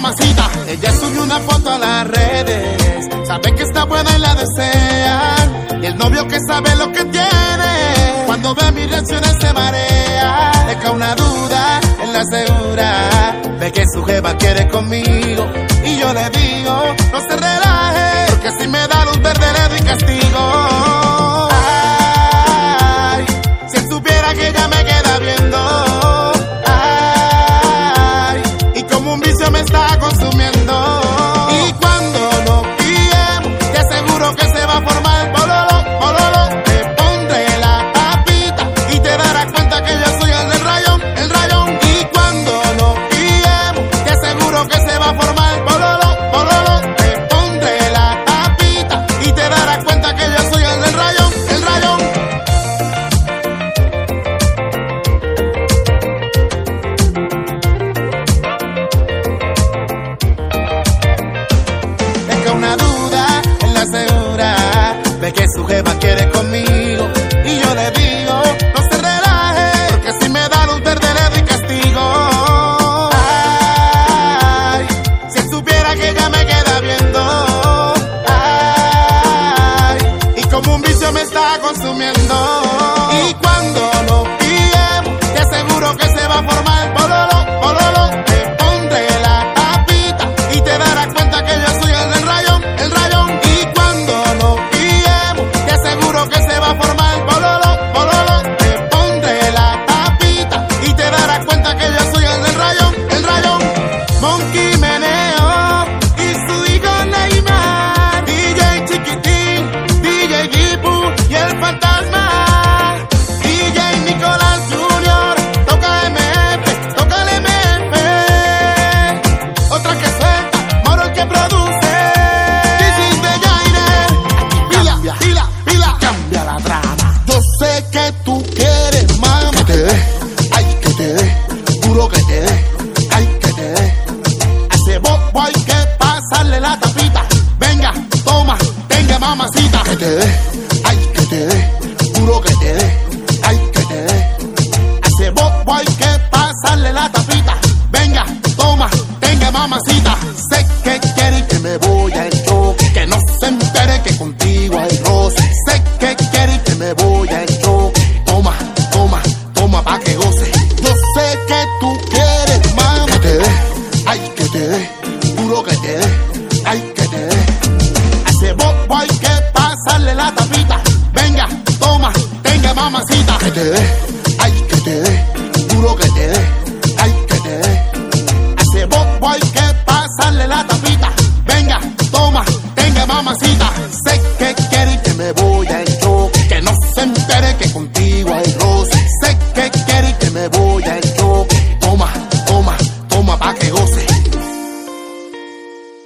mamacita. Ella subió una foto a las redes, sabe que está buena y la desean. Y el novio que sabe lo que tiene, cuando ve mis reacciones se marea. Le cae una duda, él la asegura de que su jeva quiere conmigo. Y yo le digo, no se relaje, porque si me da luz verde le doy castigo. Ay, si él supiera que ella me queda viendo. Ay, y como un vicio me está consumiendo. Y cuando nos pillemos, te aseguro que se va a formar bololo, bololo. Te pondré la tapita y te darás cuenta que yo soy el del rayón, el rayón. Y cuando nos pillemos, te aseguro que se va a formar bololo, bololo. Te pondré la tapita y te darás cuenta que yo soy el del rayón, el rayón. Deja una duda, él la asegura de que su jeva quiere conmigo. Y yo le digo, no se relaje, porque si me da luz verde le doy castigo. Ay, si él supiera que ella me queda viendo. Ay, y como un vicio me está consumiendo. Y cuando nos pillemos, te aseguro que se va a formar bololo, bololo. Te pondré la tapita y te darás cuenta que yo soy el del rayón, el rayón. Y cuando nos pillemos, te aseguro que se va a formar bololo, bololo. Te pondré la tapita y te darás cuenta que yo soy el del rayón, el rayón. Monkey Meneo y su hijo Neymar, DJ Chiquitín, DJ Dipu y el fantasma, DJ Nicolás Junior, toca MF, toca el MF. Otra que suelta, Moro el que produce. This is the Jainer. Pila, pila, pila, cambia la trama. Yo sé que tú quieres, mamá. Que te dé, ay, que te dé, juro que te dé, ay, que te dé. A ese bobo hay que pasarle la tapita. Venga, toma, venga, mamacita. Que te dé, ay, que te dé, juro que te dé, ay, que te dé. A ese bobo hay que pasarle la tapita. Venga, toma, venga, mamacita. Sé que quiere y que me voy a choque, que no se entere que contigo hay roce. Sé que quiere y que me voy a choque. Toma, toma, toma pa' que goce. Yo sé que tú quieres, mamá. Que te dé, ay, que te dé, juro que te dé, ay, que te dé. A ese bobo hay que pasarle la tapita. Venga, toma, venga, mamacita. Que te dé,